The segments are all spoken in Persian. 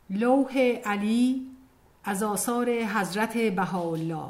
لوح علی از آثار حضرت بهاءالله.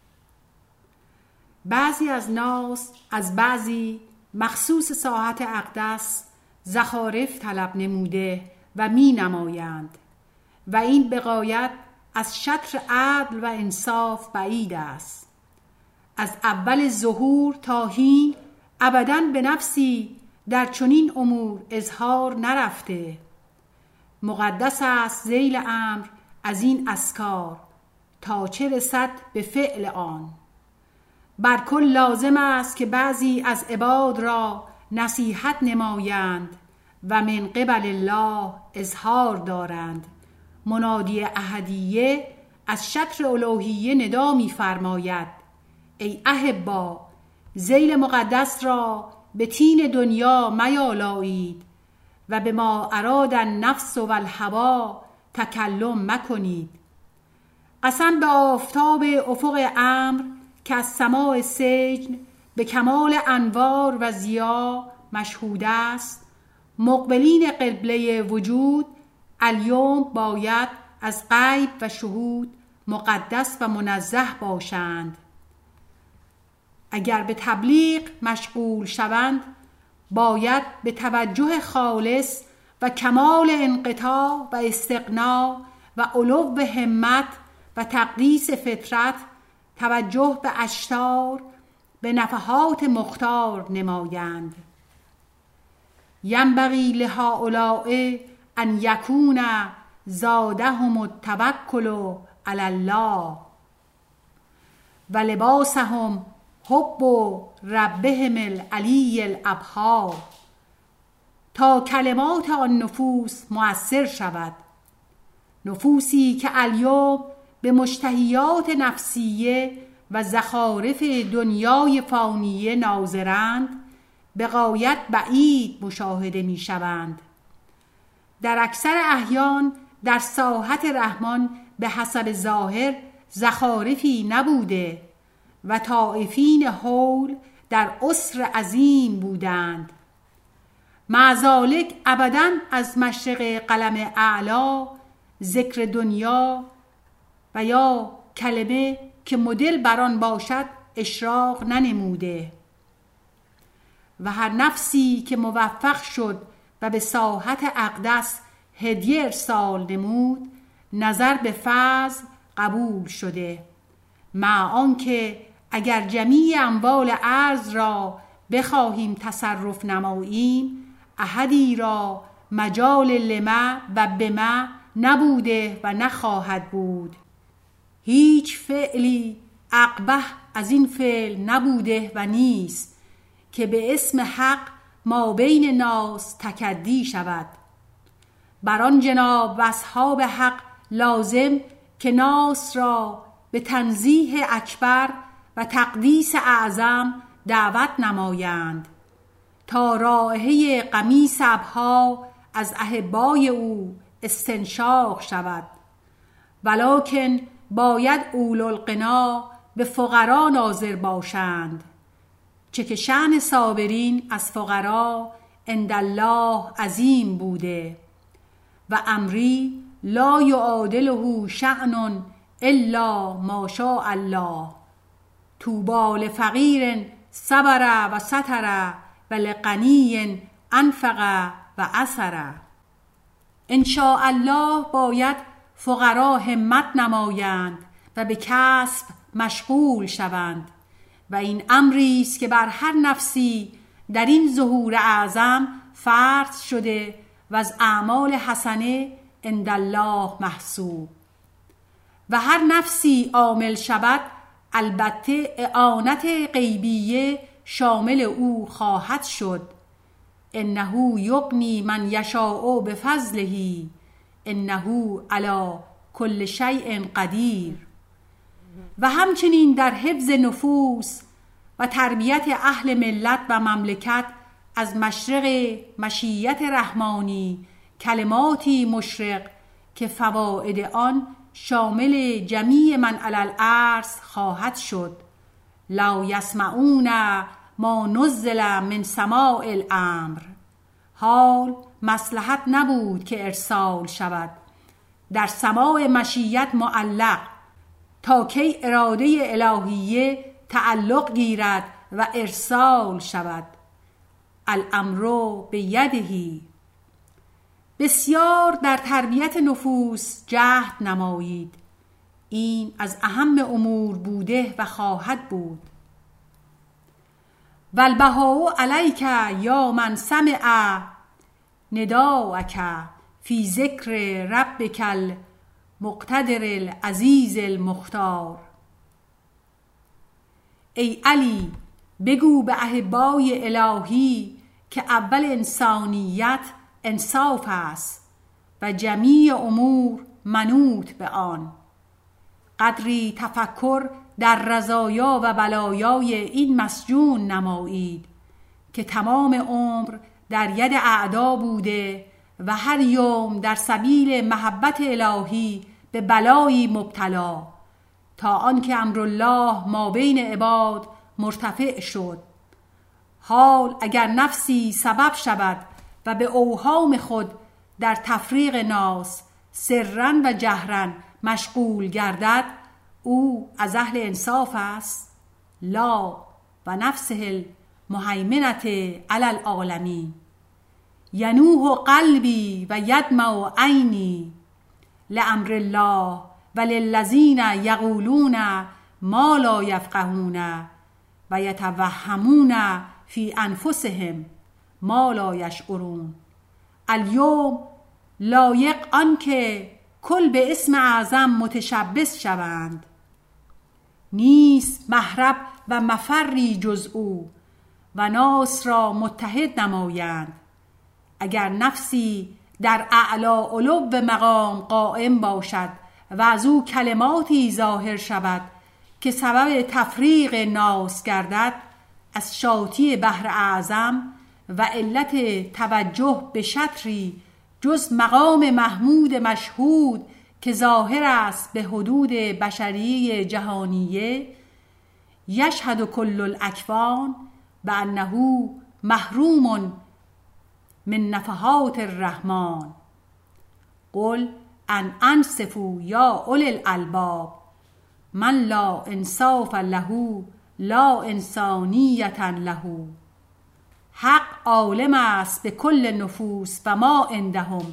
بعضی از ناس از بعضی مخصوص ساحت اقدس زخارف طلب نموده و می نمایند و این به غایت از شطر عدل و انصاف بعید است. از اول ظهور تا حین ابداً به نفسی در چنین امور اظهار نرفته. مقدس است ذیل امر از این اذکار تا چه رسد به فعل آن. بر کل لازم است که بعضی از عباد را نصیحت نمایند و من قبل الله اظهار دارند. منادی احدیه از شطر الوهیه ندا می فرماید: ای احبا، ذیل مقدس را به طین دنیا میالایید و به ما اراد النفس و الهوی تکلم مکنید. قسم به آفتاب افق امر که از سماع سجن به کمال انوار و ضیا مشهود است. مقبلین قبله وجود الیوم باید از غیب و شهود مقدس و منزه باشند. اگر به تبلیغ مشغول شوند باید به توجه خالص و کمال انقطاع و استغنا و علو همت و تقدیس فطرت توجه به اشطار به نفحات مختار نمایند. ینبغی لهؤلاء ان یکون زادهم التوکل علی الله و لباسهم حب ربهم العلی الابهار تا کلمات آن نفوس مؤثر شود. نفوسی که الیوم به مشتهیات نفسیه و زخارف دنیای فانیه ناظرند به غایت بعید مشاهده می شوند. در اکثر احیان در ساحت رحمان به حسب ظاهر زخارفی نبوده و طایفین هول در عسر عظیم بودند. مع ذالک ابداً از مشرق قلم اعلا ذکر دنیا و یا کلمه که مدل بران باشد اشراق ننموده و هر نفسی که موفق شد و به ساحت اقدس هدیه ارسال نمود نظر به فضل قبول شده. مع آنکه اگر جمیع اموال ارض را بخواهیم تصرف نماییم احدی را مجال لما و بما نبوده و نخواهد بود. هیچ فعلی اقبح از این فعل نبوده و نیست که به اسم حق ما بین ناس تکدی شود. بران جناب و اصحاب حق لازم که ناس را به تنزیه اکبر و تقدیس اعظم دعوت نمایند تا رایحه قمیص ابها از احبای او استنشاق شود. ولکن باید اولوالغنا به فقرا ناظر باشند، چه که شأن صابرین از فقرا عند الله عظیم بوده و امری لا یعادله شأن الا ما شاء الله. طوبی لفقیر صبر و ستر و لغنی انفق و اثر. ان شاء الله باید فقرا همت نمایند و به کسب مشغول شوند و این امری است که بر هر نفسی در این ظهور اعظم فرض شده و از اعمال حسنه عند الله محسوب. و هر نفسی عامل شود البته اعانت غیبیه شامل او خواهد شد. انه یغنی من یشاء بفضله انه علی کل شیء قدیر. و همچنین در حفظ نفوس و تربیت اهل ملت و مملکت از مشرق مشیت رحمانی کلماتی مشرق که فواید آن شامل جمیع من علی الارض خواهد شد. لا یسمعون ما نزل من سماع الامر. حال مصلحت نبود که ارسال شود در سماع مشیت معلق، تا کی اراده الهیه تعلق گیرد و ارسال شود. الامر بیده. بسیار در تربیت نفوس جهد نمایید، این از اهم امور بوده و خواهد بود. والبهاء علیک یا من سمع نداءک فی ذکر ربک المقتدر العزیز المختار. ای علی، بگو به احبای الهی که اول انسانیت انصاف است و جمیع امور منوط به آن. قدری تفکر در رضایا و بلایای این مسجون نمایید که تمام عمر در ید اعدا بوده و هر یوم در سبیل محبت الهی به بلایی مبتلا، تا آنکه امرالله ما بین عباد مرتفع شد. حال اگر نفسی سبب شود و به اوهام خود در تفریق ناس سرا و جهرا مشغول گردد، او از اهل انصاف است؟ لا، و نفسه المهیمنة علی العالمین. ینوح قلبی و یدمع عینی لامر الله و للذین یقولون ما لا یفقهون و یتوهمون فی انفسهم ما لا یشعرون. الیوم لایق آنکه کل به اسم اعظم متشبث شوند، نیست مهرب و مفری جز او، و ناس را متحد نمایند. اگر نفسی در اعلی علو مقام قائم باشد و از او کلماتی ظاهر شود که سبب تفریق ناس گردد، از شاطی بحر اعظم و علت توجه به شطری جز مقام محمود مشهود که ظاهر است به حدود بشریه جهانیه، یشهد کل الاکوان بانه محروم من نفحات الرحمن. قل ان انصفوا یا اولی الالباب، من لا انصاف له لا انسانیة له. حق عالم است به کل نفوس و ما عندهم.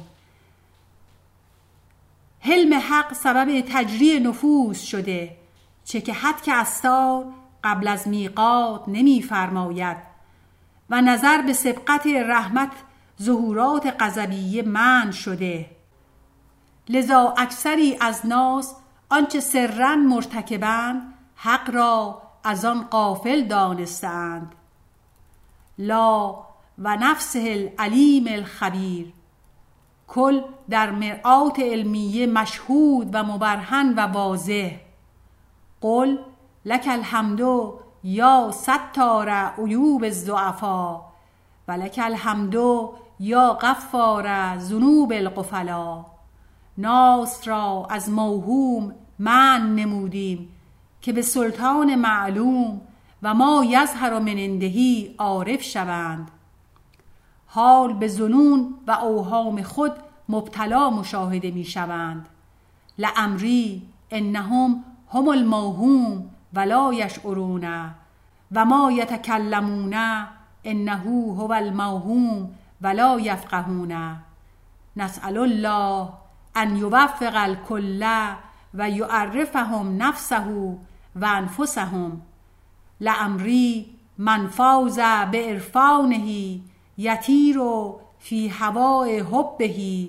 حلم حق سبب تجریع نفوس شده، چه که حد استار قبل از میقات نمی فرماید و نظر به سبقت رحمت ظهورات غضبیه منع شده. لذا اکثری از ناس آنچه سرا مرتکبند حق را از آن غافل دانستند. لا و نفسه العلیم الخبیر. کل در مرآت علمیه مشهود و مبرهن و واضح. قل لک الحمد یا ستار عیوب الضعفا و لک الحمد یا غفار ذنوب الغفلا. ناس را از موهوم منع نمودیم که به سلطان معلوم و ما یظهر من عنده عارف شوند. حال به ظنون و اوهام خود مبتلا مشاهده می شوند. لعمری انهم هم الموهوم ولا یشعرون و ما یتکلمون انه هو الموهوم ولا یفقهون. نسأل الله ان یوفق الکل و یعرفهم نفسه و انفسهم. لعمری من فاز بعرفانه یطیر فی هواء حبه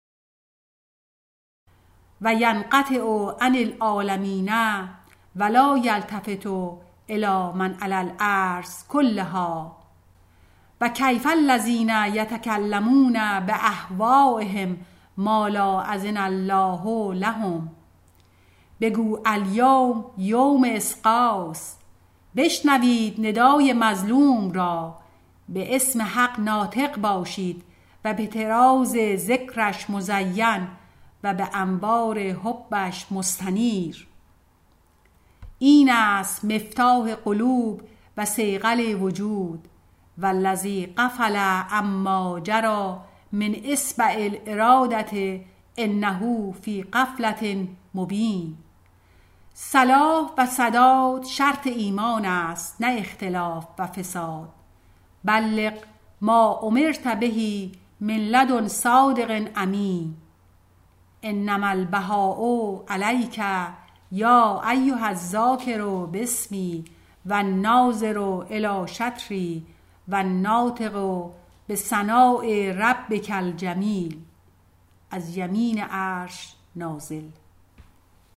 و ینقطع عن العالمین ولا یلتفت الی من علی الارض کلها. و کیف الذین یتکلمون باهوائهم ما لا اذن الله لهم. بگو الیوم یوم اسقاس. بشنوید ندای مظلوم را، به اسم حق ناطق باشید و به طراز ذکرش مزین و به انبار حبش مستنیر. این است مفتاح قلوب و صیقل وجود. والذی غفل عما جری من اصبع الارادة انه فی غفلة مبین. صلاح و سداد شرط ایمان است، نه اختلاف و فساد. بلغ ما امرت به من لدن صادق امین. انما البهاء علیک یا ایها الذاکر باسمی و الناظر الی شطری و الناطق بثناء ربک الجمیل. از یمین عرش نازل.